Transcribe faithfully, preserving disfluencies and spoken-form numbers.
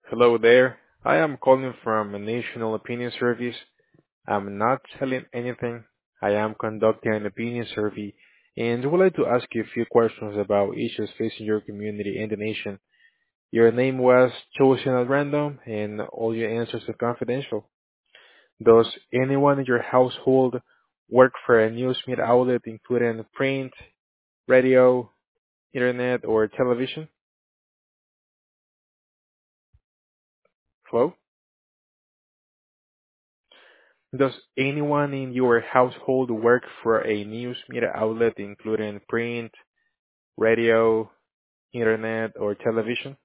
Hello there. I am calling from a National Opinion Service. I'm not selling anything. I am conducting an opinion survey and would like to ask you a few questions about issues facing your community and the nation. Your name was chosen at random and all your answers are confidential. Does anyone in your household work for a news media outlet including print, radio, internet, or television? Hello? Does anyone in your household work for a news media outlet including print, radio, internet, or television?